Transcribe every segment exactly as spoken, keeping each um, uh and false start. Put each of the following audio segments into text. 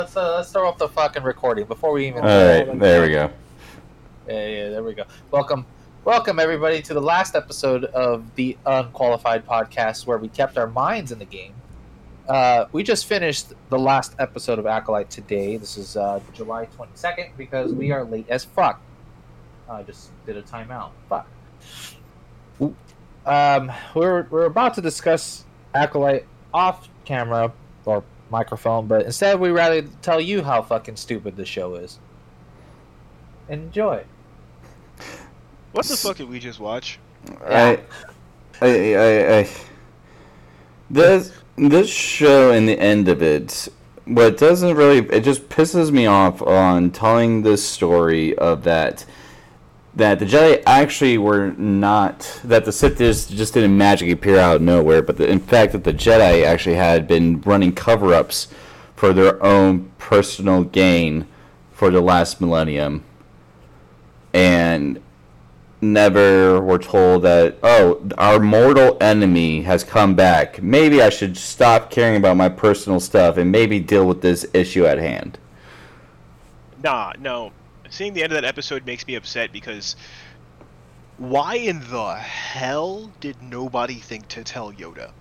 Let's uh, let's start off the fucking recording before we even. All right, there we go. Yeah, yeah, there we go. Welcome, welcome everybody to the last episode of the Unqualified Podcast, where we kept our minds in the game. Uh, we just finished the last episode of Acolyte today. This is uh, July twenty-second because we are late as fuck. I just did a timeout. Fuck. Um, we're we're about to discuss Acolyte off camera or microphone, but instead we rather tell you how fucking stupid the show is. Enjoy. What the fuck did we just watch? I, I, I, I, this this show and the end of it, what doesn't really, it just pisses me off on telling this story of that. That the Jedi actually were not, that the Sith just, just didn't magically appear out of nowhere, but the, in fact that the Jedi actually had been running cover-ups for their own personal gain for the last millennium, and never were told that, oh, our mortal enemy has come back. Maybe I should stop caring about my personal stuff and maybe deal with this issue at hand. Nah, no. Seeing the end of that episode makes me upset because why in the hell did nobody think to tell Yoda?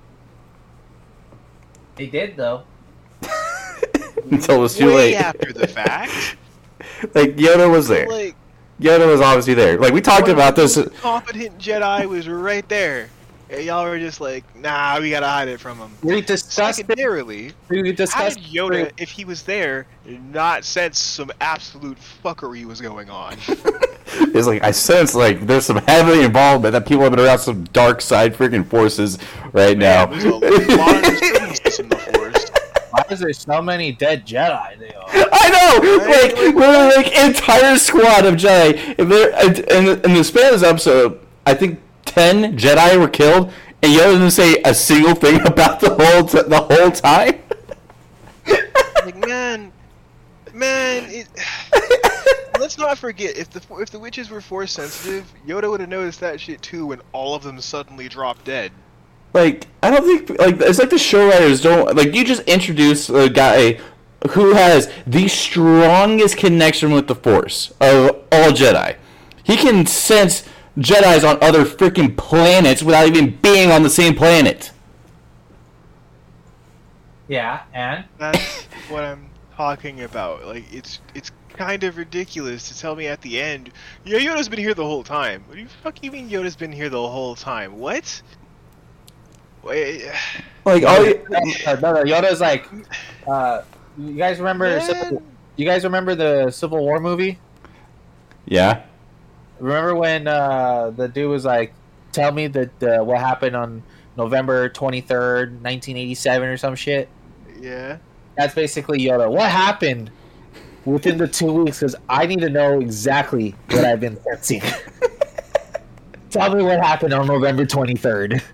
They did though. Until it was too Way late. after the fact. Like, Yoda was there. Like, Yoda was obviously there. Like, we talked about this. The competent Jedi was right there. And y'all were just like, nah, we gotta hide it from him. We discussed it. Secondarily, We how discussed did Yoda, if he was there, not sense some absolute fuckery was going on? It's like, I sense, like, there's some heavy involvement that people have been around some dark side freaking forces right now. Man, there's a lot of disturbance in the Force. Why is there so many dead Jedi? They are. I know! Right? Like, literally, like, entire squad of Jedi. In, there, in, in the span of this episode, I think ten Jedi were killed, and Yoda didn't say a single thing about the whole t- the whole time. Like, man, man, it, let's not forget, if the if the witches were force sensitive, Yoda would have noticed that shit too when all of them suddenly dropped dead. Like, I don't think, like, it's like the show writers don't, like, you just introduce a guy who has the strongest connection with the Force of all Jedi. He can sense Jedis on other freaking planets without even being on the same planet. Yeah, and That's what I'm talking about. Like, it's it's kind of ridiculous to tell me at the end, yeah, Yoda's been here the whole time. What do you fuck you mean Yoda's been here the whole time? What? Wait, Like, all you, no, no, Yoda's like, uh, you guys remember? Man. Civil, you guys remember the Civil War movie? yeah. Remember when uh, the dude was like, "Tell me that uh, what happened on November twenty-third, nineteen eighty-seven, or some shit." yeah. That's basically Yoda. What happened within the two weeks? Because I need to know exactly what I've been sensing. Tell me what happened on November twenty-third.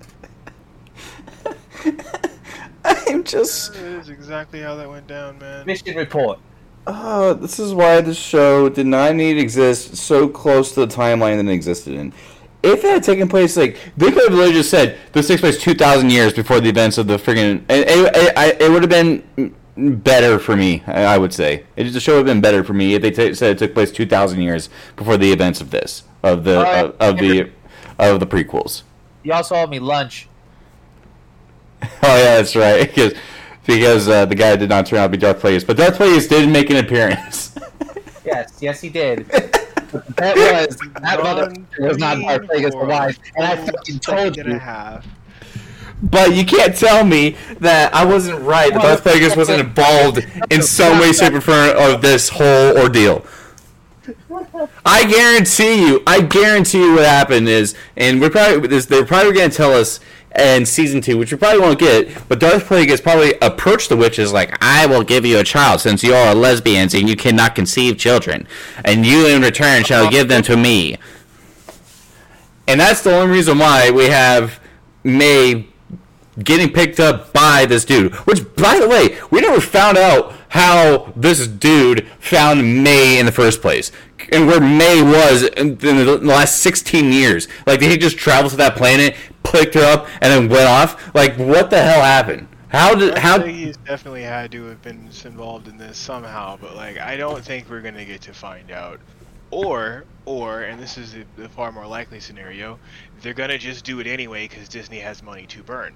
I'm just... That is exactly how that went down, man. Mission report. Uh, this is why the show did not need to exist so close to the timeline that it existed in. If it had taken place, like, they could have literally just said, this takes place two thousand years before the events of the friggin'... It, it, it, it would have been better for me, I would say. It, the show would have been better for me if they t- said it took place two thousand years before the events of this, of the, Alright. of, of the, of the prequels. You also owe me lunch. Oh yeah, that's right. Because because uh, the guy did not turn out to be Darth Plagueis, but Darth Plagueis did make an appearance. Yes, yes, he did. That was that mother was not Darth Plagueis the Wise, and I fucking told Second and a you. half. But you can't tell me that I wasn't right. That Darth Plagueis wasn't involved in some way, shape, or form of this whole ordeal. I guarantee you, I guarantee you what happened is, and we're probably this, they're probably going to tell us in season two, which we probably won't get, but Darth Plagueis probably approached the witches like, I will give you a child since you are lesbians and you cannot conceive children, and you in return shall give them to me. And that's the only reason why we have May getting picked up by this dude. Which, by the way, we never found out how this dude found May in the first place. And where May was in the last sixteen years. Like, did he just travel to that planet, picked her up, and then went off? Like, what the hell happened? How did how? He's definitely had to have been involved in this somehow, but like I don't think we're gonna get to find out. Or, or, and this is the, the far more likely scenario, they're gonna just do it anyway because Disney has money to burn.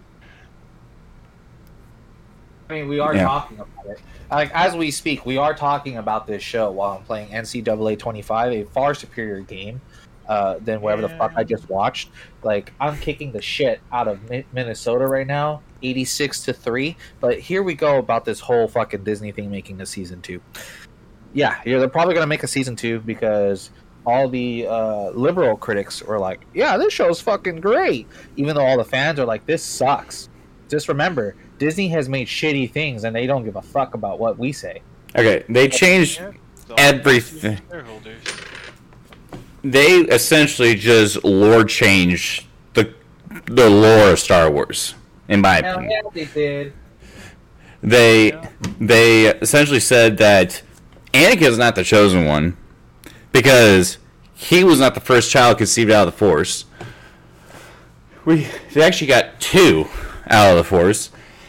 I mean, we are Yeah. talking about it. Like as we speak, we are talking about this show while I'm playing N C double A twenty-five, a far superior game uh, than whatever the fuck I just watched. Like I'm kicking the shit out of Mi- Minnesota right now, eighty-six to three. But here we go about this whole fucking Disney thing making a season two. Yeah, yeah, they're probably gonna make a season two because all the uh, liberal critics were like, "Yeah, this show's fucking great," even though all the fans are like, "This sucks." Just remember, Disney has made shitty things, and they don't give a fuck about what we say. Okay, they changed Yeah, it's all everything. shareholders. They essentially just lore changed the the lore of Star Wars, in my Hell opinion. yeah, they did. They Yeah. they essentially said that Anakin is not the chosen one because he was not the first child conceived out of the Force. We they actually got two out of the Force,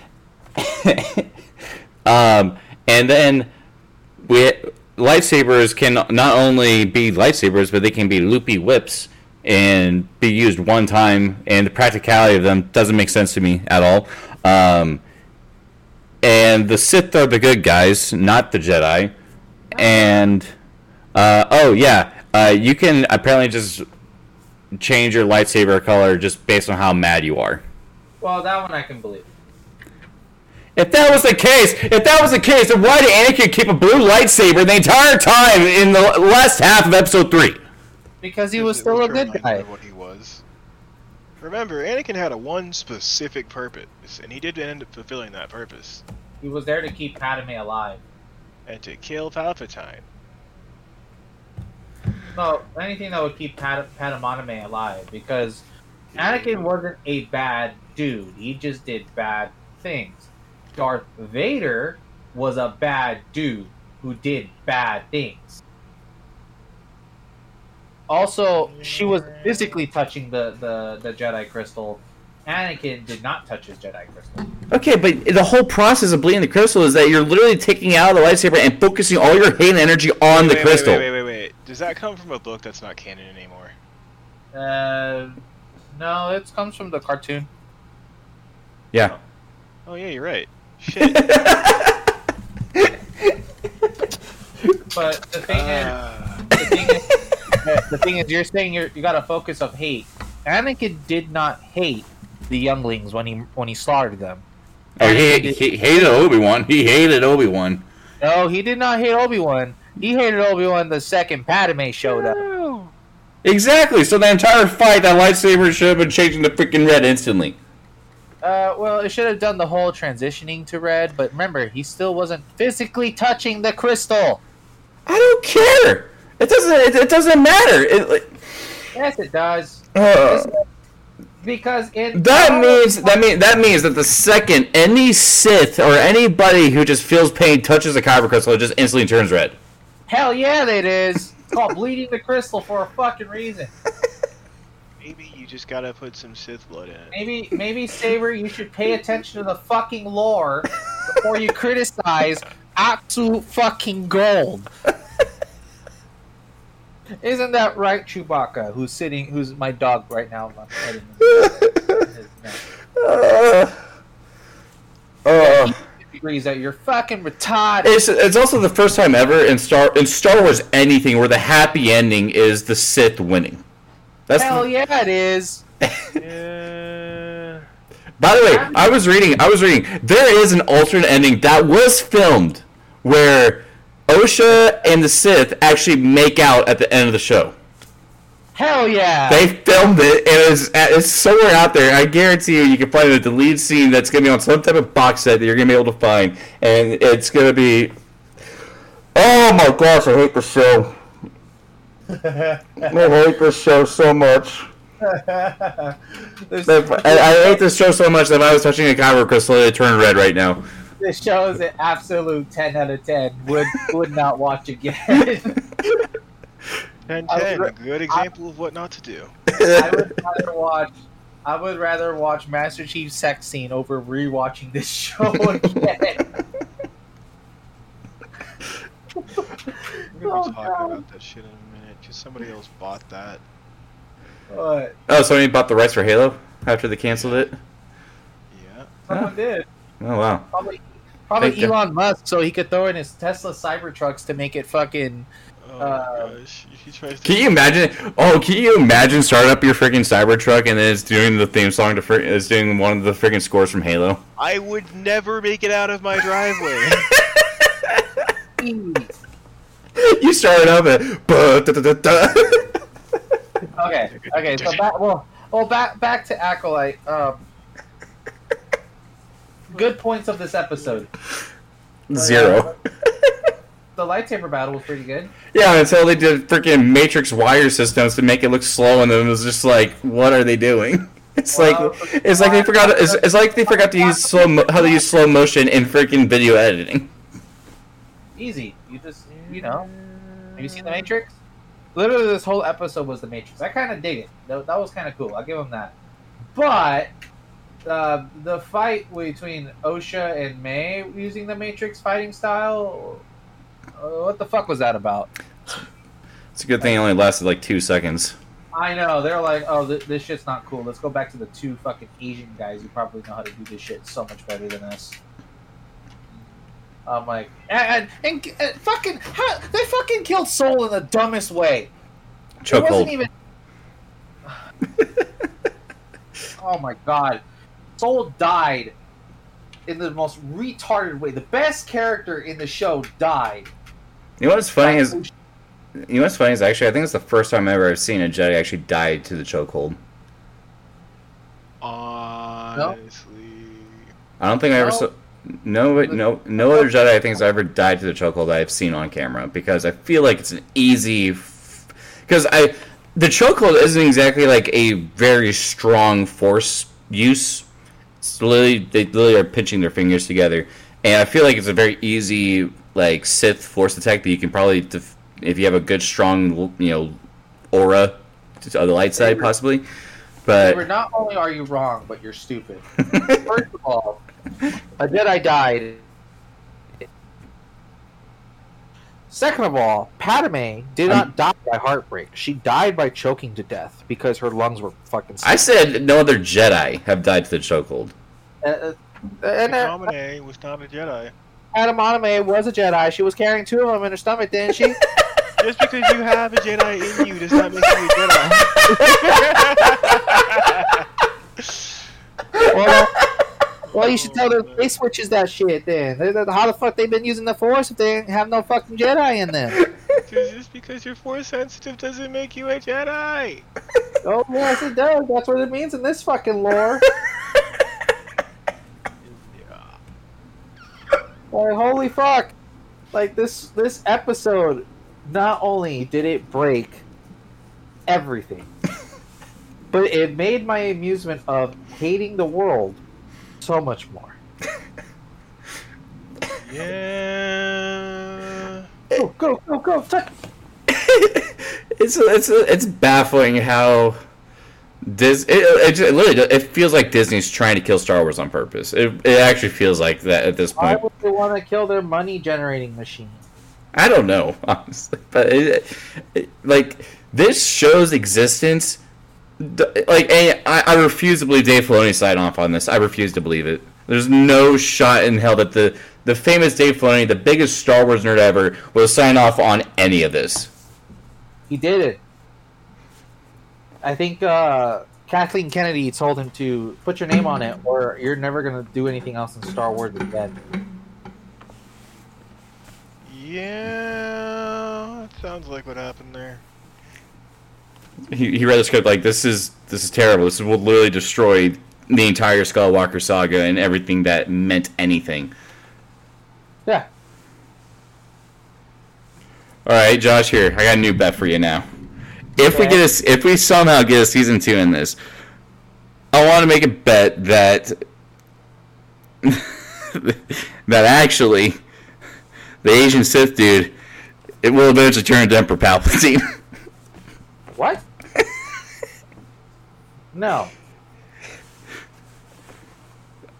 um, and then we lightsabers can not only be lightsabers, but they can be loopy whips and be used one time. And the practicality of them doesn't make sense to me at all. Um, and the Sith are the good guys, not the Jedi. And uh, oh yeah, uh, you can apparently just change your lightsaber color just based on how mad you are. Well, that one I can believe. If that was the case, if that was the case, then why did Anakin keep a blue lightsaber the entire time in the last half of Episode Three? Because he was It still a was good reminded guy. of what he was. Remember, Anakin had a one specific purpose, and he did end up fulfilling that purpose. He was there to keep Padme alive. And to kill Palpatine. No, anything that would keep Pad- Padme alive, because Anakin wasn't a bad dude. He just did bad things. Darth Vader was a bad dude who did bad things. Also, she was physically touching the, the, the Jedi crystal. Anakin did not touch his Jedi crystal. Okay, but the whole process of bleeding the crystal is that you're literally taking out the lightsaber and focusing all your hate and energy on the wait, crystal. Wait, wait, wait, wait, wait. Does that come from a book that's not canon anymore? Uh, no, it comes from the cartoon. Yeah. Oh yeah, you're right. Shit. But the thing is, Uh, the thing is, the, the thing is, you're saying you're, you got a focus of hate. Anakin did not hate the younglings when he when he slaughtered them. Oh, he, Anakin did- he hated Obi-Wan. He hated Obi-Wan. No, he did not hate Obi-Wan. He hated Obi-Wan the second Padme showed up. Exactly. So the entire fight, that lightsaber should have been changing to freaking red instantly. Uh, well, it should have done the whole transitioning to red, but remember, he still wasn't physically touching the crystal. I don't care. It doesn't. It, it doesn't matter. It, like, Yes, it does. uh, Because in that means that mean that means that the second any Sith or anybody who just feels pain touches a kyber crystal, it just instantly turns red. Hell yeah, it is. It's called bleeding the crystal for a fucking reason. maybe you just gotta put some Sith blood in it. Maybe, maybe Saber, you should pay attention to the fucking lore before you criticize absolute fucking gold. Isn't that right, Chewbacca? Who's sitting? Who's my dog right now? I'm petting his neck. Uh, uh, He agrees that you're fucking retarded. it's it's also the first time ever in Star in Star Wars anything where the happy ending is the Sith winning. That's Hell the, yeah, it is. Yeah. By the way, I was reading. I was reading. There is an alternate ending that was filmed where Osha and the Sith actually make out at the end of the show. Hell yeah. They filmed it, and it's, it's somewhere out there. I guarantee you, you can find a deleted scene that's going to be on some type of box set that you're going to be able to find, and it's going to be. Oh my gosh, I hate this show. I hate this show so much. this, I, I hate this show so much that if I was touching a kyber crystal, it turned red right now. this show is an absolute ten out of ten. Would would not watch again. ten I ten, would- good example of what not to do. I would rather watch I would rather watch Master Chief's sex scene over rewatching this show again. We're gonna Oh, be talking God. about that shit in a minute, because somebody else bought that. What? Oh, somebody bought the rights for Halo after they canceled it? Yeah. Someone did. Oh, wow. Probably, probably Thank God. Elon Musk, so he could throw in his Tesla Cybertrucks to make it fucking. Oh Uh, my gosh. He tries to... Can you imagine? Oh, can you imagine starting up your freaking Cybertruck and then it's doing the theme song to fr- it's doing one of the freaking scores from Halo? I would never make it out of my driveway. You start it up and buh, da, da, da, da. Okay, okay. So back, well, well, back back to Acolyte. Um, good points of this episode. Zero. The lightsaber battle was pretty good. Yeah, until they did freaking Matrix wire systems to make it look slow, and then it was just like, what are they doing? It's Well, like it's like they forgot. It's, it's like they forgot to use slow mo- how to use slow motion in freaking video editing. Easy. You just, you know. Have you seen The Matrix? Literally, this whole episode was The Matrix. I kind of dig it. That, that was kind of cool. I'll give them that. But uh, the fight between Osha and May using the Matrix fighting style, uh, what the fuck was that about? It's a good thing it only lasted like two seconds. I know. They're like, oh, th- this shit's not cool. Let's go back to the two fucking Asian guys who probably know how to do this shit so much better than us. I'm like, and, and, and fucking, how, they fucking killed Soul in the dumbest way. It wasn't Chokehold. even. Oh my god, Soul died in the most retarded way. The best character in the show died. You know what's funny is, you know what's funny is actually I think it's the first time ever I've seen a Jedi actually die to the chokehold. Honestly. I don't think I ever No. saw. No, no, no other Jedi I think has ever died to the chokehold that I've seen on camera because I feel like it's an easy. Because I, the chokehold isn't exactly like a very strong force use. It's literally they literally are pinching their fingers together, and I feel like it's a very easy like Sith force attack. But you can probably, def- if you have a good strong you know aura to the light side possibly. But Saber, not only are you wrong, but you're stupid. First of all, a Jedi died. Second of all, Padme did not I'm- die by heartbreak. She died by choking to death because her lungs were fucking. I said no other Jedi have died to the chokehold. Uh, uh, and uh, Domine was not a Jedi. Padme Anime was a Jedi. She was carrying two of them in her stomach, didn't she? Just because you have a Jedi in you does not make you a Jedi. well, well, you should tell them they switches that shit. Then They- they- how the fuck they been using the Force if they have no fucking Jedi in them? Just because you're force sensitive doesn't make you a Jedi. Oh yes, it does. That's what it means in this fucking lore. Like, holy fuck! Like this this episode, not only did it break everything, but it made my amusement of hating the world so much more. Yeah. Go go go go! Touch. it's it's it's baffling how Dis it, it, just- it literally it feels like Disney's trying to kill Star Wars on purpose. It it actually feels like that at this Why point. would they want to kill their money generating machine? I don't know, honestly, but it, it, like this show's existence, d- like and I, I refuse to believe Dave Filoni signed off on this. I refuse to believe it. There's no shot in hell that the the famous Dave Filoni, the biggest Star Wars nerd ever, will sign off on any of this. He did it. I think uh, Kathleen Kennedy told him to put your name on it, or you're never gonna do anything else in Star Wars again. Yeah. That sounds like what happened there. He, he read the script like this is this is terrible. This will literally destroy the entire Skywalker saga and everything that meant anything. Yeah. All right, Josh. Here, I got a new bet for you now. If we Okay. get a, if we somehow get a season two in this, I want to make a bet that that actually the Asian Sith dude it will eventually turn into Emperor Palpatine. What? No.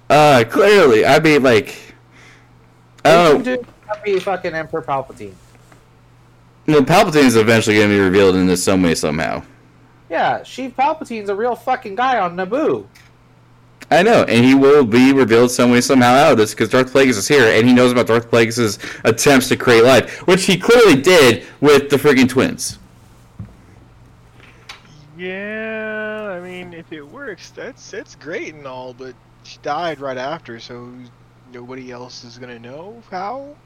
Uh, clearly. I mean, like, I don't know. Do be fucking Emperor Palpatine. No, Palpatine is eventually going to be revealed in this some way, somehow. Yeah, Sheev Palpatine's a real fucking guy on Naboo. I know, and he will be revealed some way, somehow out of this, because Darth Plagueis is here, and he knows about Darth Plagueis' attempts to create life, which he clearly did with the friggin' twins. Yeah, I mean, if it works, that's that's great and all, but she died right after, so nobody else is gonna know how?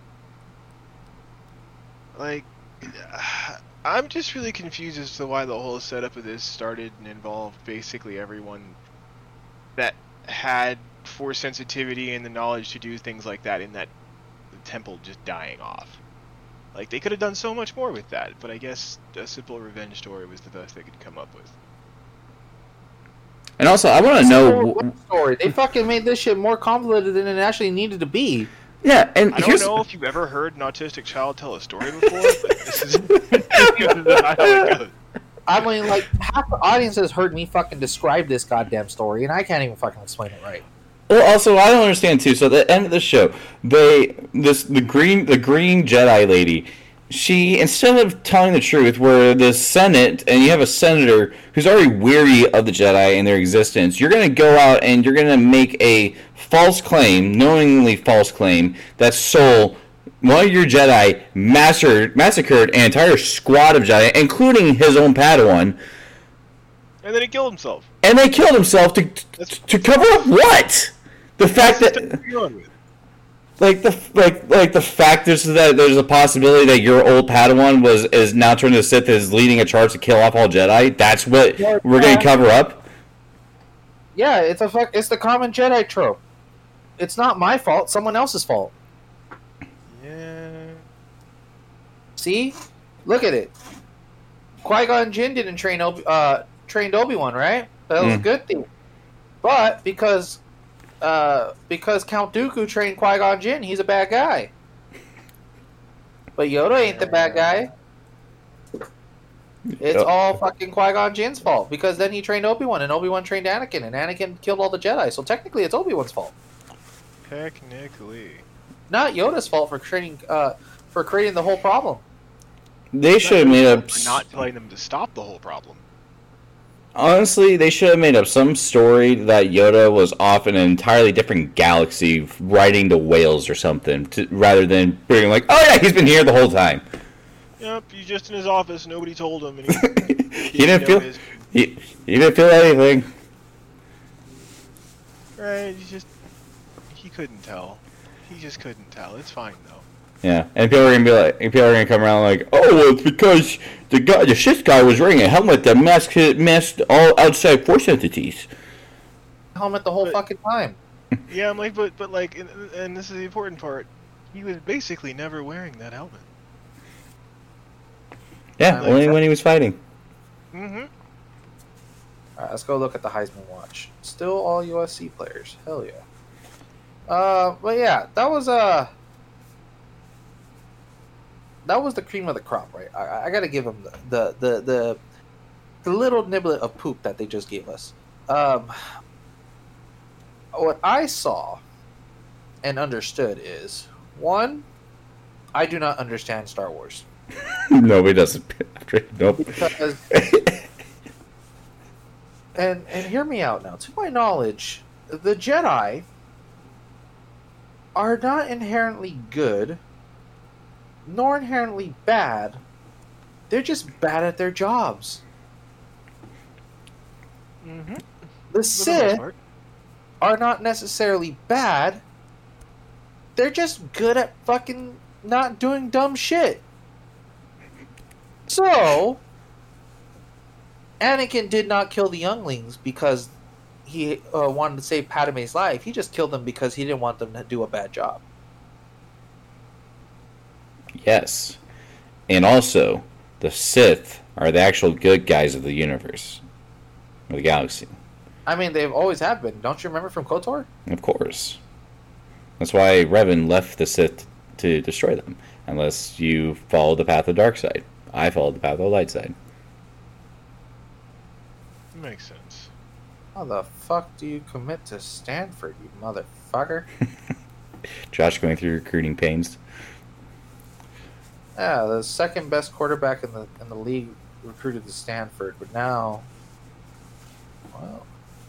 Like, I'm just really confused as to why the whole setup of this started and involved basically everyone that had force sensitivity and the knowledge to do things like that in that temple just dying off. Like, they could have done so much more with that, but I guess a simple revenge story was the best they could come up with. And also, I want to know... What story? They fucking made this shit more convoluted than it actually needed to be. Yeah, and I don't here's... know if you've ever heard an autistic child tell a story before, but this is, this is not how it goes. I mean, like, half the audience has heard me fucking describe this goddamn story, and I can't even fucking explain it right. Well, also, I don't understand, too. So, at the end of the show, they... this the green the green Jedi lady... She, instead of telling the truth, where the Senate, and you have a senator who's already weary of the Jedi and their existence, you're going to go out and you're going to make a false claim, knowingly false claim, that Sol, one of your Jedi, massacred, massacred an entire squad of Jedi, including his own Padawan. And then he killed himself. And they killed himself to to, to cover up what? The fact that... Like the like like the fact is that there's a possibility that your old Padawan was is now turned to Sith is leading a charge to kill off all Jedi. That's what yeah, we're yeah. going to cover up. Yeah, it's a fuck. It's the common Jedi trope. It's not my fault. Someone else's fault. Yeah. See, look at it. Qui-Gon Jinn didn't train Obi- uh trained Obi-Wan, right? That was mm. a good thing. But because. Uh, because Count Dooku trained Qui-Gon Jinn, he's a bad guy. But Yoda ain't the bad guy. It's oh. all fucking Qui-Gon Jinn's fault, because then he trained Obi-Wan, and Obi-Wan trained Anakin, and Anakin killed all the Jedi, so technically it's Obi-Wan's fault. Technically. Not Yoda's fault for training, uh, for creating the whole problem. They should have made up... For not telling them to stop the whole problem. Honestly, they should have made up some story that Yoda was off in an entirely different galaxy riding the whales or something, to, rather than being like, oh yeah, he's been here the whole time. Yep, he's just in his office, nobody told him. And he, he, he didn't feel his... he, he didn't feel anything. Right, he just, he couldn't tell. He just couldn't tell. It's fine, though. Yeah, and people are gonna be like, and people are gonna come around like, oh, well, it's because the guy, the Sith guy, was wearing a helmet that masked masked all outside Force entities. Helmet the whole but, fucking time. Yeah, I'm like, but but like, and, and this is the important part. He was basically never wearing that helmet. Yeah, like only that. When he was fighting. Mm-hmm. All right, let's go look at the Heisman Watch. Still all U S C players. Hell yeah. Uh, but yeah, that was a. Uh, That was the cream of the crop, right? I, I gotta give them the the, the the the little niblet of poop that they just gave us. Um, what I saw and understood is, one, I do not understand Star Wars. Nobody doesn't. Nope. Because, and and hear me out now. To my knowledge, the Jedi are not inherently good, nor inherently bad. They're just bad at their jobs. Mm-hmm. The Sith are not necessarily bad. They're just good at fucking not doing dumb shit. So, Anakin did not kill the younglings because he uh, wanted to save Padme's life. He just killed them because he didn't want them to do a bad job. Yes. And also, the Sith are the actual good guys of the universe. Of the galaxy. I mean, they've always have been. Don't you remember from KOTOR? Of course. That's why Revan left the Sith to destroy them. Unless you follow the path of the dark side. I followed the path of the light side. Makes sense. How the fuck do you commit to Stanford, you motherfucker? Josh going through recruiting pains. Yeah, the second best quarterback in the in the league recruited to Stanford, but now, well,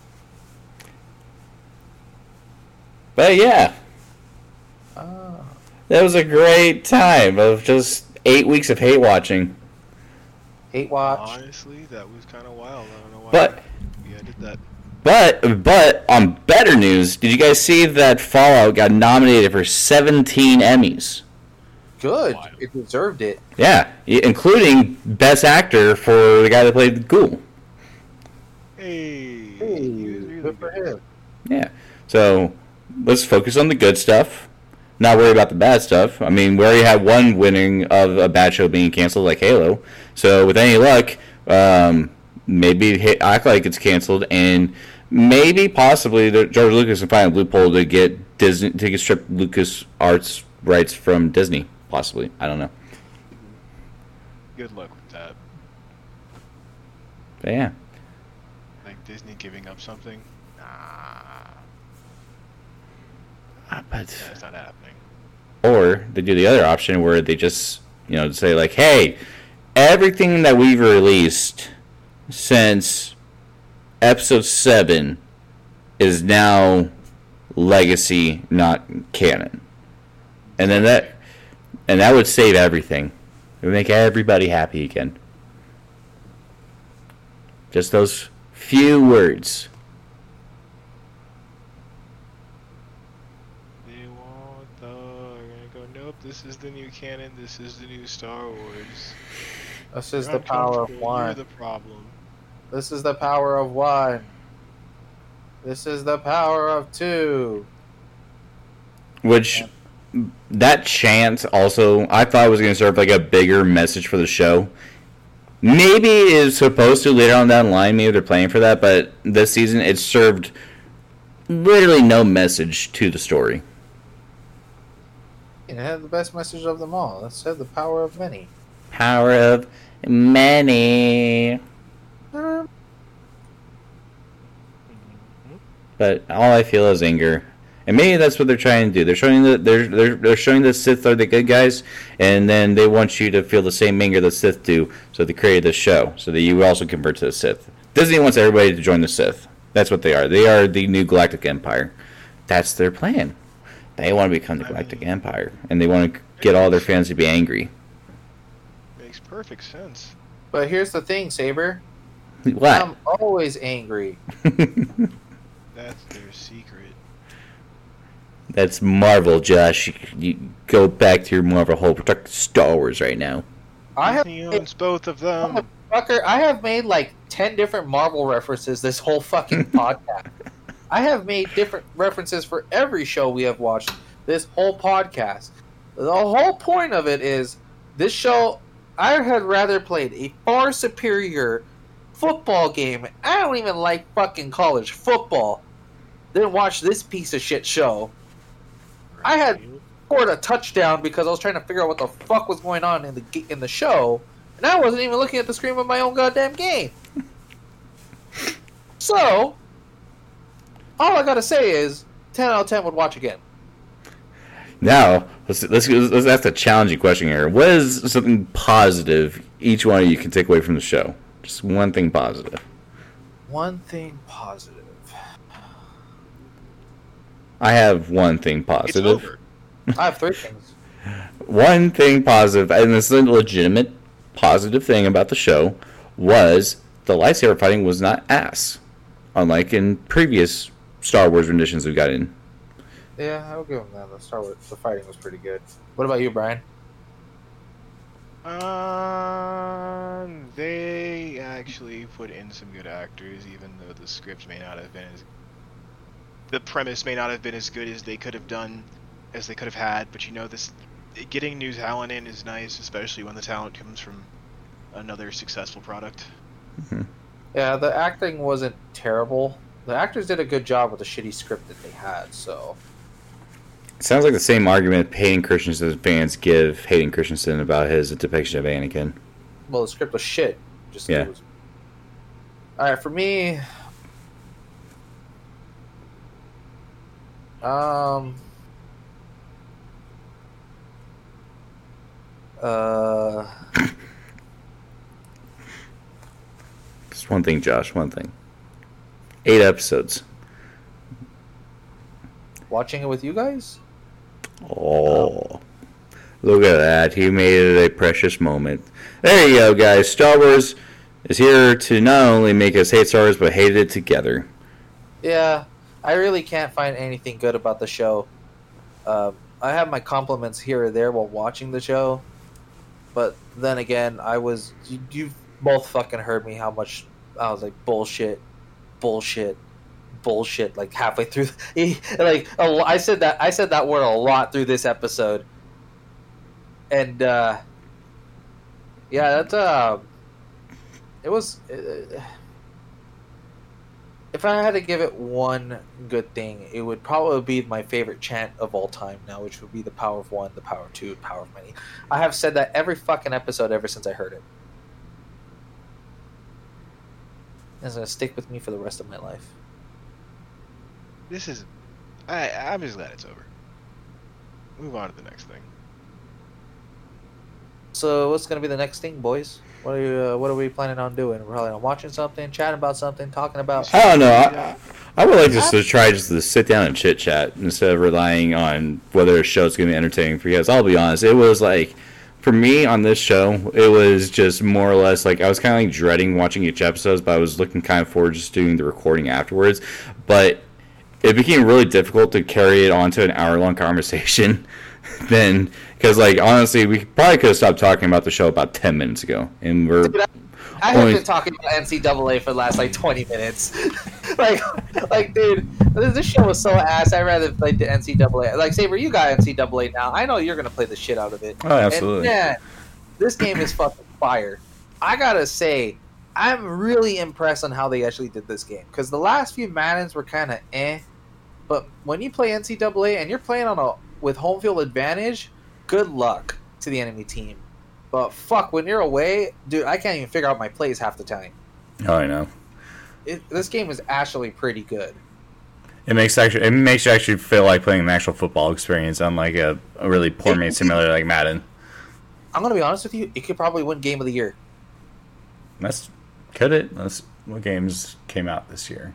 But yeah, uh, that was a great time of just eight weeks of hate watching. hate watch. Honestly, that was kind of wild. I don't know why. But we did that. but but on better news, did you guys see that Fallout got nominated for seventeen Emmys? Good, Wild. it deserved it. Yeah, including Best Actor for the guy that played the Ghoul. Hey, Hey, he was really good for him. Yeah. So let's focus on the good stuff. Not worry about the bad stuff. I mean, we already had one winning of a bad show being canceled, like Halo. So with any luck, um, maybe hit, act like it's canceled, and maybe possibly the, George Lucas can find a loophole to get Disney to get strip Lucas Arts rights from Disney. Possibly, I don't know. Good luck with that. But yeah. Like Disney giving up something? Nah, Uh, But that's not happening. or they do the other option where they just, you know, say like, hey, everything that we've released since episode seven is now legacy, not canon. And then that and that would save everything. It would make everybody happy again. Just those few words. They want the. We're gonna go. Nope. This is the new canon. This is the new Star Wars. This is You're the power of uncomfortable, You're one. the problem. This is the power of one. This is the power of two. Which, that chant also, I thought was going to serve like a bigger message for the show. Maybe it's supposed to later on down the line. Maybe they're playing for that, but this season it served literally no message to the story. It had the best message of them all. It said the power of many. Power of many. Um, But all I feel is anger. And maybe that's what they're trying to do. They're showing that they're, they're they're showing the Sith are the good guys, and then they want you to feel the same anger the Sith do. So they created this show so that you also convert to the Sith. Disney wants everybody to join the Sith. That's what they are. They are the new Galactic Empire. That's their plan. They want to become the Galactic Empire, and they want to get all their fans to be angry. Makes perfect sense. But here's the thing, Saber. What? I'm always angry. That's their secret. That's Marvel, Josh. You, you go back to your Marvel hole. We're talking Star Wars right now. I have Disney owns both of them. Fucker, I have made like ten different Marvel references this whole fucking podcast. I have made different references for every show we have watched this whole podcast. The whole point of it is this show, I had rather played a far superior football game. I don't even like fucking college football. Than watch this piece of shit show. I had scored a touchdown because I was trying to figure out what the fuck was going on in the g- in the show, and I wasn't even looking at the screen of my own goddamn game. So, all I gotta say is, ten out of ten would watch again. Now, let's let's let's ask a challenging question here. What is something positive each one of you can take away from the show? Just one thing positive. One thing positive. I have one thing It's positive. over. I have three things. One thing positive, and this is a legitimate positive thing about the show, was the lightsaber fighting was not ass, unlike in previous Star Wars renditions we've got in. Yeah, I'll give them that. The Star Wars, the fighting was pretty good. What about you, Brian? Um, they actually put in some good actors, even though the script may not have been as. The premise may not have been as good as they could have done, as they could have had. But you know, this getting new talent in is nice, especially when the talent comes from another successful product. Mm-hmm. Yeah, the acting wasn't terrible. The actors did a good job with the shitty script that they had. So, It sounds like the same argument Hayden Christensen fans give Hayden Christensen about his depiction of Anakin. well, the script was shit. Just Yeah. It was... All right, for me, Um. Uh. Just one thing, Josh. One thing. Eight episodes. Watching it with you guys? Oh. Look at that. He made it a precious moment. There you go, guys. Star Wars is here to not only make us hate Star Wars, but hate it together. Yeah, I really can't find anything good about the show. Um, I have my compliments here or there while watching the show, but then again, I was you, you've both fucking heard me how much I was like bullshit, bullshit, bullshit. Like halfway through, like a lo- I said that I said that word a lot through this episode, and uh, yeah, that's uh, it was. Uh, If I had to give it one good thing, it would probably be my favorite chant of all time now, which would be the power of one, the power of two, the power of many. I have said that every fucking episode ever since I heard it. It's going to stick with me for the rest of my life. This is... I, I'm just glad it's over. Move on to the next thing. So what's going to be the next thing, boys? What are you, uh, what are we planning on doing? We're probably on watching something, chatting about something, talking about... I don't know. I, I would like just to try just to sit down and chit chat instead of relying on whether a show's going to be entertaining. Because I'll be honest, it was like, for me on this show, it was just more or less like I was kind of like dreading watching each episode, but I was looking kind of forward to just doing the recording afterwards. But it became really difficult to carry it onto an hour long conversation. Then, because like honestly, we probably could have stopped talking about the show about ten minutes ago, and we're. Dude, I, I have been talking about N C double A for the last like twenty minutes. like, like, dude, this show was so ass. I'd rather play the N C double A. Like, Saber, you got N C double A now. I know you're gonna play the shit out of it. Oh, absolutely. And, man, this game is fucking fire. I gotta say, I'm really impressed on how they actually did this game, because the last few Maddens were kind of eh, but when you play N C double A and you're playing on a with home field advantage, good luck to the enemy team. But fuck, when you're away, dude, I can't even figure out my plays half the time. Oh, I know. It, this game is actually pretty good. It makes actually it makes you actually feel like playing an actual football experience, unlike a, a really poor made simulator like Madden. I'm gonna be honest with you, it could probably win Game of the Year. That's could it? That's what games came out this year.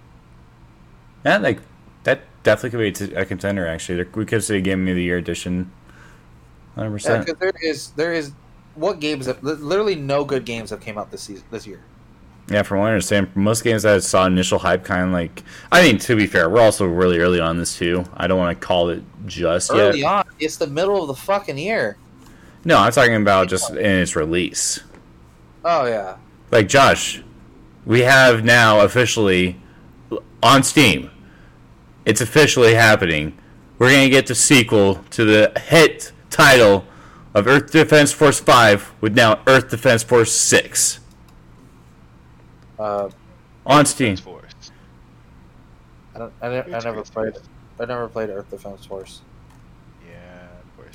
Yeah, like that definitely could be a contender. Actually, we could say Game of the Year edition. one hundred percent. Yeah, because there is there is what games have literally no good games have came out this season, this year. Yeah, from what I understand, most games that I saw initial hype kind of like. I mean, to be fair, we're also really early on this too. I don't want to call it just early yet. on, it's the middle of the fucking year. No, I'm talking about just in its release. Oh yeah. Like Josh, we have now officially on Steam. It's officially happening. We're gonna get the sequel to the hit title of Earth Defense Force five with now Earth Defense Force six. Uh, on Steam. Force. I don't. I, ne- I never played. I never played Earth Defense Force. Yeah, of course.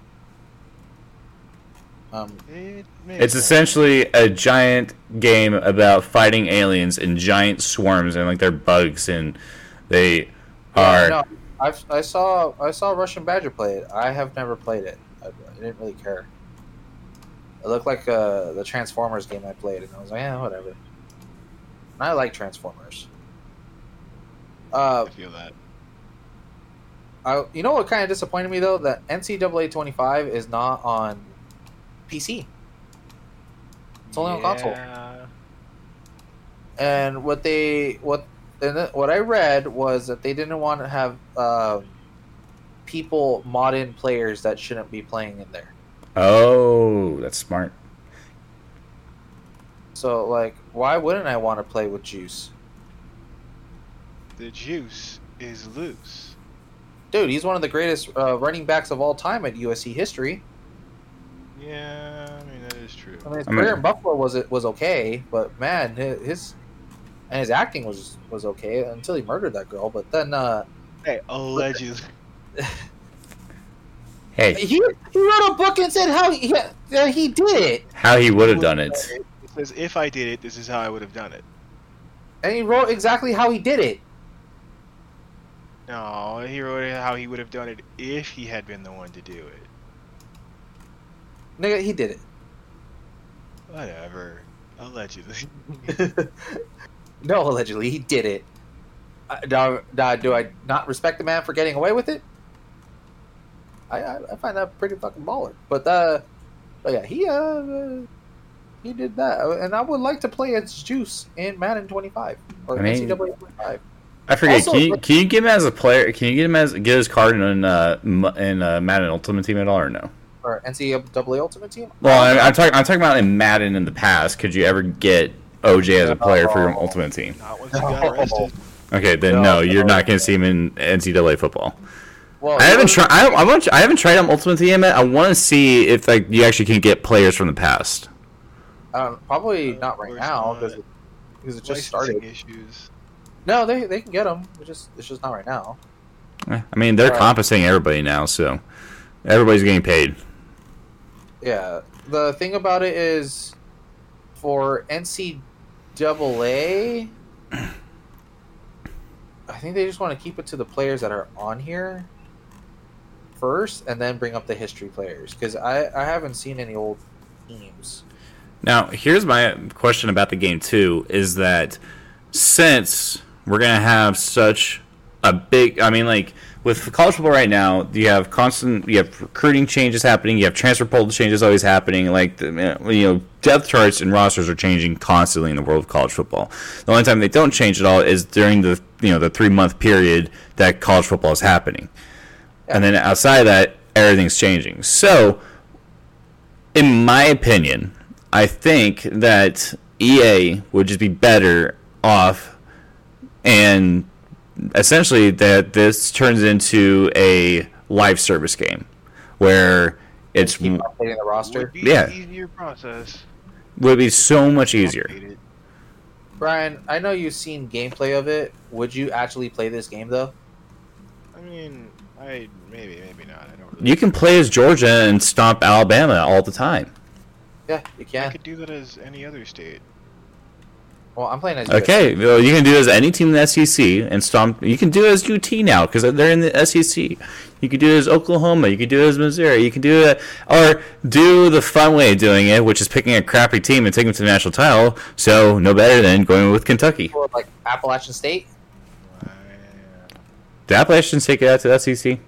Um, It It's essentially a giant game about fighting aliens in giant swarms, and like they're bugs, and they are. no, I've, I saw I saw Russian Badger play it. I have never played it. I, I didn't really care. It looked like uh, the Transformers game I played, and I was like, yeah, whatever. And I like Transformers. Uh, I feel that. I, you know what kind of disappointed me though? That N C double A twenty-five is not on P C. It's only on console. Yeah. And what they what and then what I read was that they didn't want to have uh, people mod in players that shouldn't be playing in there. Oh, that's smart. So like, why wouldn't I want to play with Juice? The juice is loose. Dude, he's one of the greatest uh, running backs of all time at U S C history. Yeah, I mean that is true. I mean, his I mean- career in Buffalo was it was okay, but man, hi- his and his acting was was okay until he murdered that girl. But then uh, Hey, allegedly. Hey, he he wrote a book and said how he uh, he did it, how he would have done it. It says if I did it, this is how I would have done it. and he wrote exactly how he did it. No, he wrote how he would have done it if he had been the one to do it. Nigga, he did it. Whatever. Allegedly. No, allegedly, he did it. Uh, do, do, do I not respect the man for getting away with it? I I, I find that pretty fucking baller. But uh, but yeah, he uh he did that, and I would like to play as Juice in Madden twenty-five or I mean, N C double A twenty-five. I forget. Also, can you like- can you get him as a player? Can you get him as get his card in uh M- in uh, Madden Ultimate Team at all or no? Or N C double A Ultimate Team. Well, I, I'm talking. I'm talking about in Madden in the past. Could you ever get O J as a player for your No. Ultimate Team? Not once he got arrested. Okay, then No, no, you're no. not going to see him in N C double A football. Well, I haven't tried. I, I, want, I haven't tried on Ultimate Team yet. I want to see if like you actually can get players from the past. Um, probably not right Or now not. because it, because it just Licensing started. issues. No, they they can get them. It's just it's just not right now. Eh, I mean, they're Right. compensating everybody now, so everybody's getting paid. Yeah, the thing about it is, for N C double A, I think they just want to keep it to the players that are on here first, and then bring up the history players. Because I I haven't seen any old teams. Now, here's my question about the game too: is that since we're gonna have such a big, I mean, like with college football right now, you have constant, you have recruiting changes happening, you have transfer portal changes always happening. Like the, you know, depth charts and rosters are changing constantly in the world of college football. The only time they don't change at all is during the you know the three month period that college football is happening, and then outside of that, everything's changing. So, in my opinion, I think that E A would just be better off, and essentially that this turns into a live service game where it's Keep updating the roster. Would be Yeah. an easier process. would be so much easier. Update it. Brian, I know you've seen gameplay of it. Would you actually play this game though? I mean, I maybe maybe not. I don't really. You can play as Georgia and stomp Alabama all the time. Yeah, you I can. could do that as any other state. Well, I'm playing as Okay, well, you can do it as any team in the S E C and stomp. You can do it as U T now because they're in the S E C. You can do it as Oklahoma. You can do it as Missouri. You can do it, or do the fun way of doing it, which is picking a crappy team and taking them to the national title. So no better than going with Kentucky. Or like Appalachian State. Uh, The Appalachians take it out to the S E C,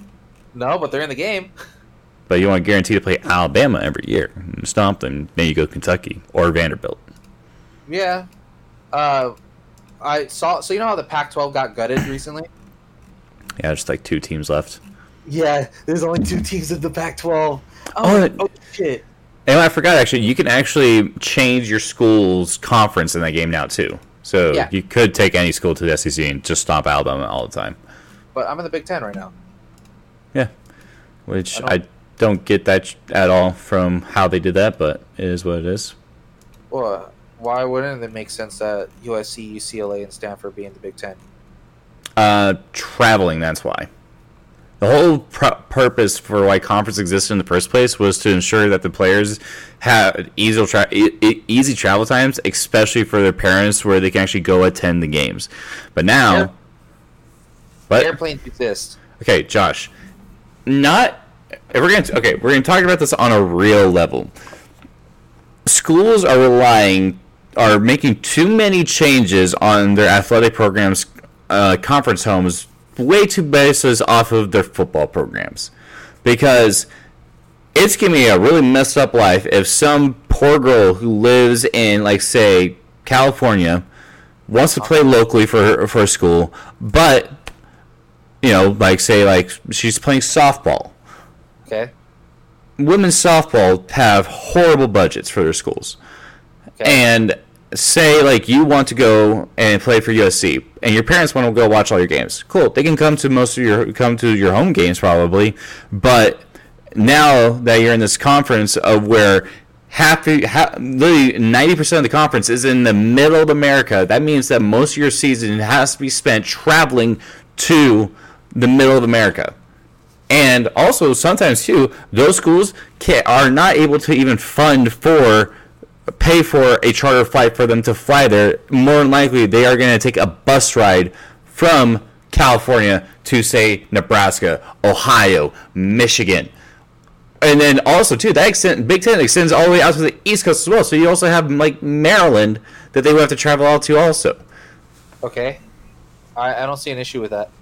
No, but they're in the game. but you want to guarantee to play Alabama every year and stomp them. Then you go Kentucky or Vanderbilt. Yeah. Uh, I saw. So you know how the Pac twelve got gutted recently? Yeah, just like two teams left. Yeah, there's only two teams in the Pac twelve. Oh, Oh, oh shit! And I forgot actually, you can actually change your school's conference in that game now too. So Yeah. you could take any school to the S E C and just stomp Alabama all the time. But I'm in the Big Ten right now. Yeah, which I I don't get that at all from how they did that, but it is what it is. Well, why wouldn't it make sense that U S C, U C L A, and Stanford be in the Big Ten? Uh, traveling, that's why. The whole pr- purpose for why conference existed in the first place was to ensure that the players had easy, tra- e- e- easy travel times, especially for their parents, where they can actually go attend the games. But now, Yeah. what? Airplanes exist. Okay, Josh, not. If we're gonna okay, we're gonna talk about this on a real level. Schools are relying, are making too many changes on their athletic programs, uh, conference homes, way too basis off of their football programs, because it's giving me a really messed up life if some poor girl who lives in, like, say, California wants to play locally for her, for a school, but you know, like say, like she's playing softball. Okay. Women's softball have horrible budgets for their schools. Okay. And say, like, you want to go and play for U S C, and your parents want to go watch all your games. Cool. They can come to most of your come to your home games probably, but now that you're in this conference of where half, half literally ninety percent of the conference is in the middle of America, that means that most of your season has to be spent traveling to the middle of America. And also, sometimes, too, those schools can, are not able to even fund for, pay for a charter flight for them to fly there. More than likely, they are going to take a bus ride from California to, say, Nebraska, Ohio, Michigan. And then also, too, that extent, Big Ten extends all the way out to the East Coast as well. So you also have, like, Maryland that they would have to travel out to also. Okay. I, I don't see an issue with that.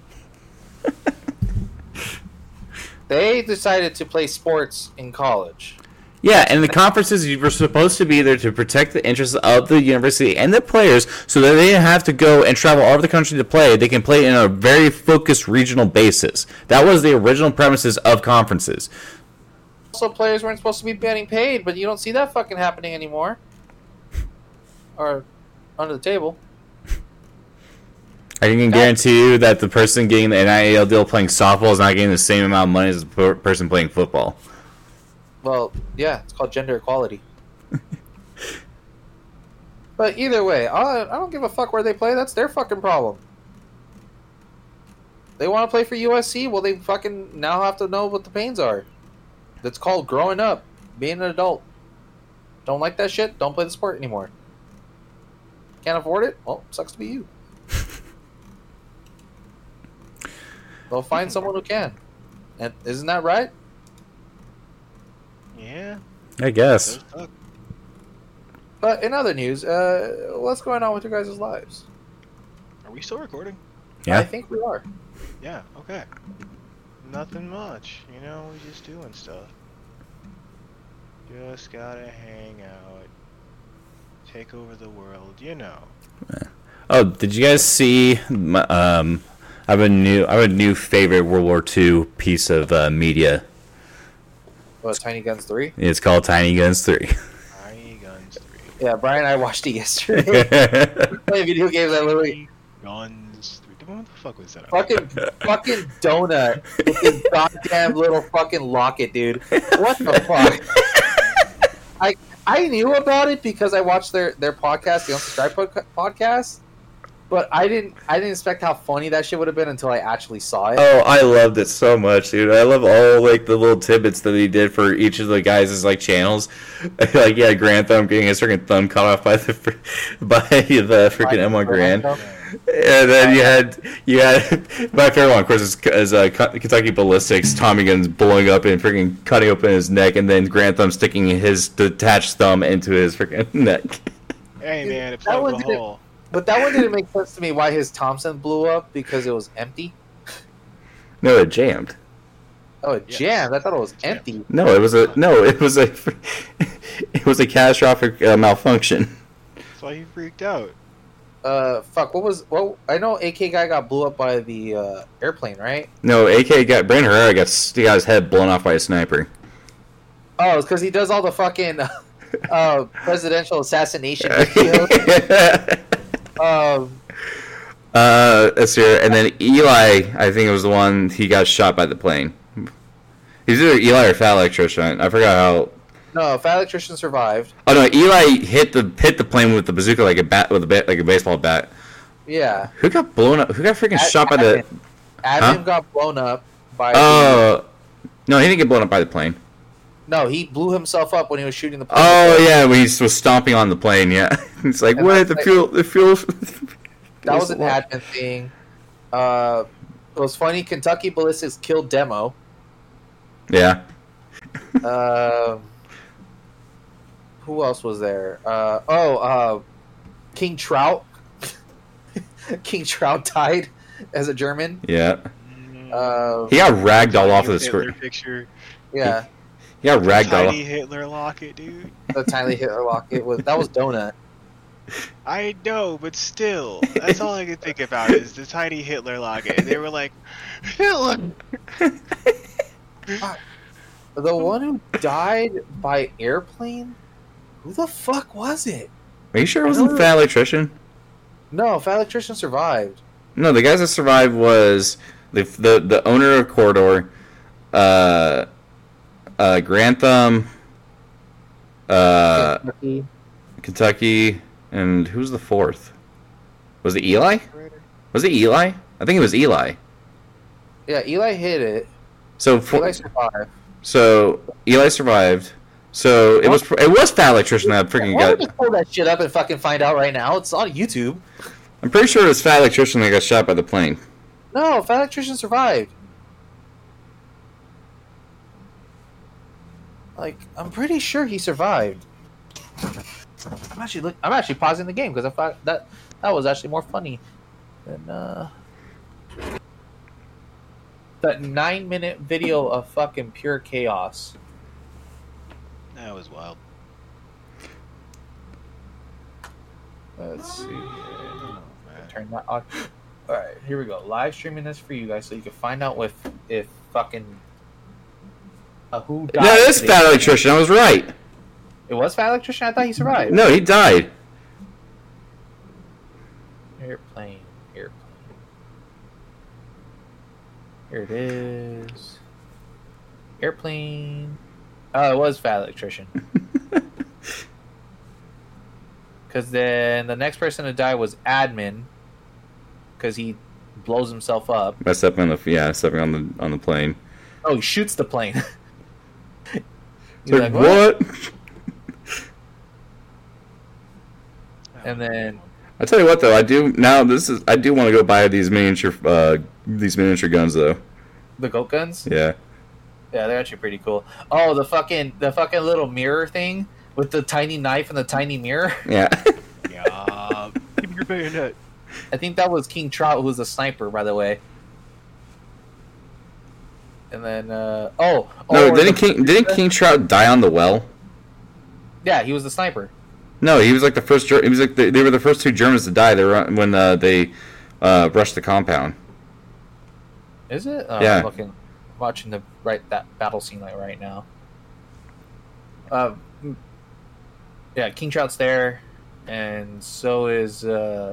They decided to play sports in college. Yeah, and the conferences, you were supposed to be there to protect the interests of the university and the players so that they didn't have to go and travel all over the country to play. They can play in a very focused regional basis. That was the original premises of conferences. Also, players weren't supposed to be getting paid, but you don't see that fucking happening anymore. Or under the table. I can guarantee you that the person getting the N I L deal playing softball is not getting the same amount of money as the person playing football. Well, yeah, it's called gender equality. But either way, I, I don't give a fuck where they play. That's their fucking problem. They want to play for U S C? Well, they fucking now have to know what the pains are. That's called growing up, being an adult. Don't like that shit? Don't play the sport anymore. Can't afford it? Well, sucks to be you. They'll find someone who can. And isn't that right? Yeah. I guess. But in other news, uh, what's going on with your guys' lives? Are we still recording? Yeah. I think we are. Yeah, okay. Nothing much, you know, we're just doing stuff. Just gotta hang out. Take over the world, you know. Oh, did you guys see my, um I have a new I have a new favorite World War Two piece of uh, media. What, Tiny Guns three? It's called Tiny Guns three. Tiny Guns three. Yeah, Brian and I watched it yesterday. Playing video games, I literally... Guns three. What the fuck was that? Fucking, fucking donut with his goddamn little fucking locket, dude. What the fuck? I I knew about it because I watched their, their podcast, the Unsubscribed pod- podcast, but I didn't I didn't expect how funny that shit would have been until I actually saw it. Oh, I loved it so much, dude. I love all like the little tidbits that he did for each of the guys' like channels. Like, yeah, Grand Thumb getting his freaking thumb cut off by the by the freaking M one Grand. And then you had you had my favorite one, of course, is, is uh, Kentucky Ballistics. Tommy Guns blowing up and freaking cutting open his neck, and then Grand Thumb sticking his detached thumb into his freaking neck. Hey man, it That plugged one the didn't- hole. But that one didn't make sense to me why his Thompson blew up because it was empty. No, it jammed. Oh, it Yes. jammed. I thought it was Jammed. empty. No, it was a no. It was a it was a catastrophic uh, malfunction. That's why he freaked out. Uh, fuck. What was? Well, I know A K guy got blew up by the uh, airplane, right? No, A K got Brandon Herrera got he got his head blown off by a sniper. Oh, it's because he does all the fucking uh, presidential assassination videos. um, Uh, that's here, and then Eli, I think it was the one he got shot by the plane. He's either Eli or Fat Electrician. I forgot how. no, Fat Electrician survived. Oh no, Eli hit the hit the plane with the bazooka like a bat with a bat, like a baseball bat. Yeah. Who got blown up? Who got freaking Ad- shot by the? Admin. Admin Huh? got blown up by. the, Oh, no, he didn't get blown up by the plane. no, he blew himself up when he was shooting the plane. Oh yeah, when he was stomping on the plane. Yeah, it's like And what that's the like- fuel, the fuel. That was an admin thing. Uh, it was funny. Kentucky Ballistics killed Demo. Yeah. Um, who else was there? Uh, oh, uh, King Trout. King Trout died as a German. Yeah. Uh, He got ragdolled off of the Hitler screen. picture. yeah, He got ragdolled. Tiny Hitler locket, dude. the tiny Hitler locket was that was Donut. I know, but still, that's all I could think about is the tiny Hitler locket. And they were like, Hitler. The one who died by airplane. Who the fuck was it? Are you sure it wasn't I don't Fat Electrician? No, Fat Electrician survived. No, the guys that survived was the the, the owner of Corridor, uh, uh, Grand Thumb, uh, Kentucky. Kentucky, and who's the fourth? Was it Eli? Was it Eli? I think it was Eli. Yeah, Eli hit it. So for, Eli survived. so Eli survived. So it was it was Fat Electrician that freaking Why don't we got. just pull that shit up and fucking find out right now? It's on YouTube. I'm pretty sure it was Fat Electrician that got shot by the plane. No, Fat Electrician survived. Like, I'm pretty sure he survived. I'm actually look, I'm actually pausing the game because I thought that that was actually more funny than uh, that nine minute video of fucking pure chaos. That was wild. Let's see. Oh, turn that on. All right, here we go. Live streaming this for you guys so you can find out if if fucking uh, who died. No, this Fat Electrician. I was right. It was Fat Electrician? I thought he survived. No, he died. Airplane. Airplane. Here it is. Airplane. Oh, it was Fat Electrician. Because then the next person to die was Admin. Because he blows himself up. By stepping on the yeah, stepping on the on the plane. Oh, he shoots the plane. He's Like, like, what? And then I tell you what, though, I do now. This is I do want to go buy these miniature uh, these miniature guns, though. the goat guns. Yeah. Yeah, they're actually pretty cool. Oh, the fucking the fucking little mirror thing with the tiny knife and the tiny mirror. Yeah. Yeah. Give me your bayonet. I think that was King Trout, who was a sniper, by the way. And then, uh, oh, No, oh, didn't the- King didn't King Trout die on the well? Yeah, he was the sniper. No, he was like the first. Ger- He was like the, they were the first two Germans to die. They were when uh, they uh, rushed the compound. Is it? Oh, Yeah. I'm looking, watching the right that battle scene like right now. Um, yeah, King Trout's there, and so is uh.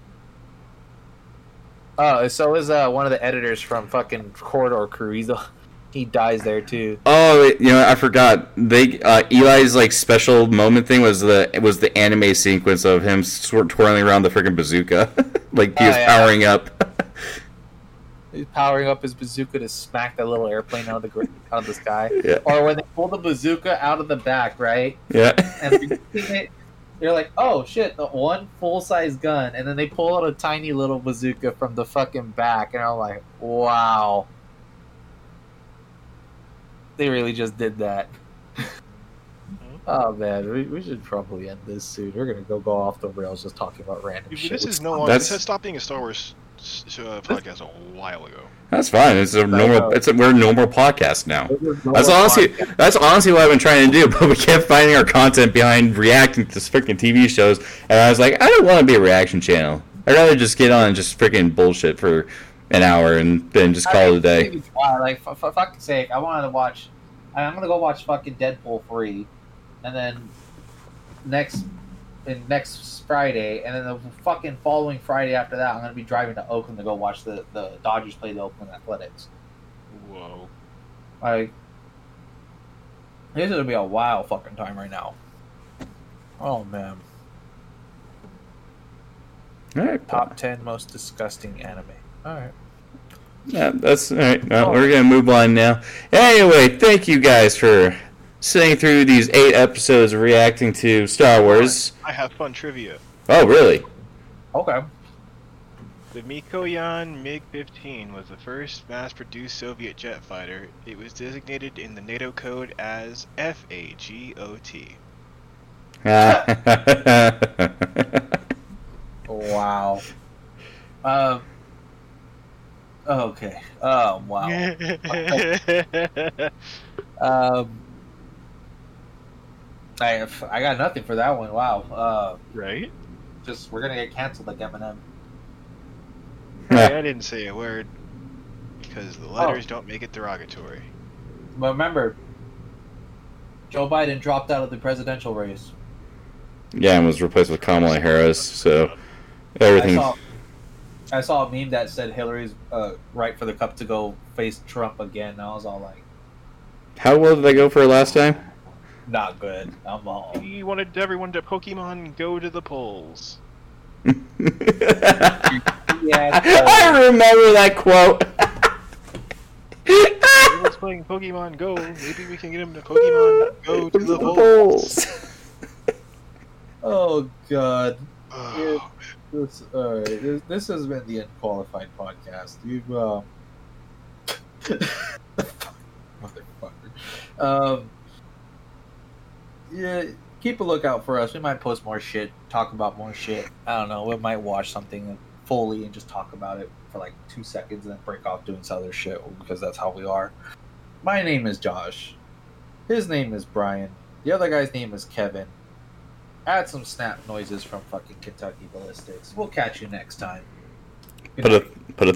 Oh, so is uh one of the editors from fucking Corridor Crew. He's the, he dies there too. Oh, you know, I forgot. They uh, Eli's like special moment thing was the was the anime sequence of him sort twirling around the freaking bazooka, like he Oh, was yeah. powering up. He's powering up his bazooka to smack that little airplane out of the gr- out of the sky. Yeah. Or when they pull the bazooka out of the back, right? Yeah. And you're using it, you're like, oh shit, the one full size gun, and then they pull out a tiny little bazooka from the fucking back, and I'm like, wow. They really just did that. Oh man, we, we should probably end this soon. We're gonna go go off the rails just talking about random Dude, shit. this is no That's- longer. This has stopped being a Star Wars s- s- uh, podcast a while ago. That's fine. It's a normal. It's a, we're a normal podcast now. This is no That's more honestly podcast. that's honestly what I've been trying to do, but we kept finding our content behind reacting to freaking T V shows, and I was like, I don't want to be a reaction channel. I'd rather just get on and just freaking bullshit for an hour and then just call it a day. Maybe why, like, for, for fucking sake, I wanted to watch. I'm gonna go watch fucking Deadpool three, and then next, in next Friday, and then the fucking following Friday after that, I'm gonna be driving to Oakland to go watch the the Dodgers play the Oakland Athletics. Whoa. Like, this is gonna be a wild fucking time right now. Oh man, All right. top ten most disgusting anime. All right. Yeah, that's all right. Well, we're gonna move on now. Anyway, thank you guys for sitting through these eight episodes of reacting to Star Wars. I have fun trivia. Oh, really? Okay. The Mikoyan MiG fifteen was the first mass-produced Soviet jet fighter. It was designated in the NATO code as F A G O T. Wow. Um. Okay. Oh wow. Um. I have, I got nothing for that one. Wow. Uh. Right? Just we're gonna get canceled like Eminem. Hey, I didn't say a word because the letters don't make it derogatory. But remember, Joe Biden dropped out of the presidential race. Yeah, and was replaced with Kamala Harris. So I everything. saw, I saw a meme that said Hillary's uh, right for the cup to go face Trump again. And I was all like, How well did they go for last time? not good. I'm all. He wanted everyone to Pokemon go to the polls. Yeah. I remember that quote. Everyone's playing Pokemon Go. Maybe we can get him to Pokemon go to the polls. Oh God. Oh, This, all right. This, this has been the Unqualified Podcast. You've, uh... motherfucker. Um, yeah, keep a lookout for us. We might post more shit, talk about more shit. I don't know. We might watch something fully and just talk about it for like two seconds and then break off doing some other shit because that's how we are. My name is Josh. His name is Brian. The other guy's name is Kevin. Add some snap noises from fucking Kentucky Ballistics. We'll catch you next time. Good Put a night.